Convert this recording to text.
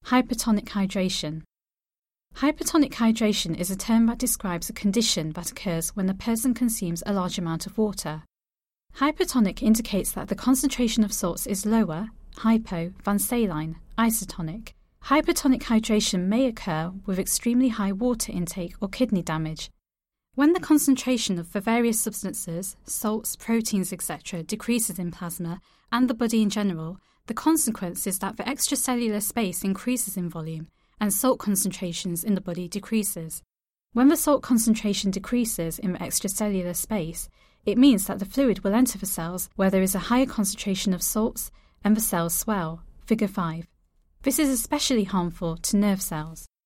Hypertonic hydration. Hypertonic hydration is a term that describes a condition that occurs when a person consumes a large amount of water. Hypertonic indicates that the concentration of salts is lower, hypo, than saline, isotonic. Hypertonic hydration may occur with extremely high water intake or kidney damage. When the concentration of the various substances, salts, proteins, etc., decreases in plasma and the body in general, the consequence is that the extracellular space increases in volume and salt concentrations in the body decreases. When the salt concentration decreases in the extracellular space, it means that the fluid will enter the cells where there is a higher concentration of salts and the cells swell. Figure 5. This is especially harmful to nerve cells.